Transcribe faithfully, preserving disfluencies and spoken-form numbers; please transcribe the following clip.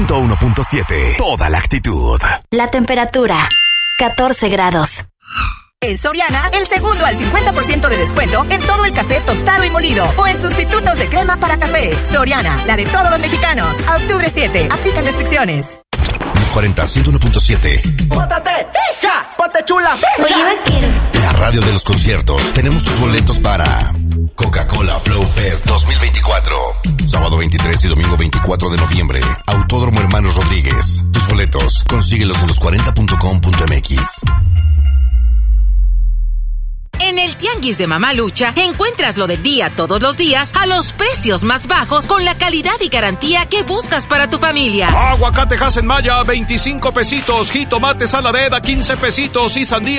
ciento uno punto siete. Toda la actitud. La temperatura, catorce grados. En Soriana, el segundo al cincuenta por ciento de descuento en todo el café tostado y molido o en sustitutos de crema para café. Soriana, la de todos los mexicanos. A octubre siete, aplican restricciones. Los cuarenta, ciento uno punto siete. ¡Póntate, hija! ¡Ponte chula! Oye, vaquero. La radio de los conciertos. Tenemos tus boletos para Coca-Cola Flow Fest dos mil veinticuatro. Sábado veintitrés y domingo veinticuatro de noviembre. Autódromo Hermanos Rodríguez. Tus boletos, consíguelos en los cuarenta punto com punto m x. En el Tianguis de Mamalucha encuentras lo del día todos los días a los precios más bajos con la calidad y garantía que buscas para tu familia. Aguacate Hass en Maya, veinticinco pesitos. Jitomate Saladera, quince pesitos. Y sandía